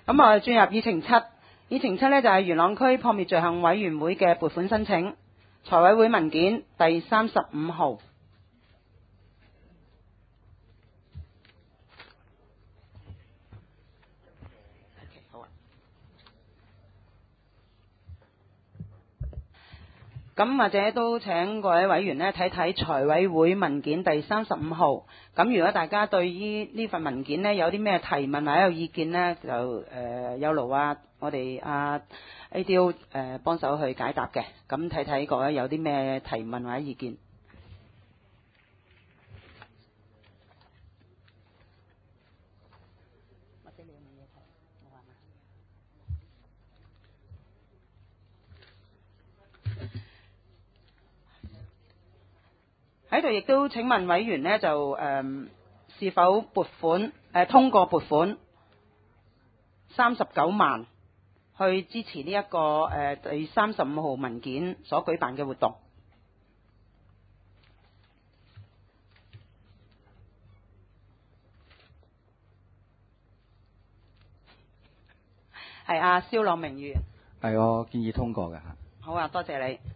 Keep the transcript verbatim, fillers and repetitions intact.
咁我哋進入議程七，議程七呢就係元朗區撲滅罪行委員會嘅撥款申請，財委會文件第三十五號。咁或者都請各位委員呢睇睇財委會文件第三十五號。咁如果大家對於呢份文件呢有啲咩提問或者有意見呢，就誒、呃、有勞啊我哋啊 A D O 誒幫手去解答嘅。咁睇睇各位有啲咩提問或者意見。喺度亦都請問委員呢，就誒、呃、是否撥款誒、呃、通過撥款三十九萬去支持呢、這、一個誒、呃、第三十五號文件所舉辦嘅活動？係啊，蕭朗明議員。 係我建議通過嘅嚇。 好啊，多謝你。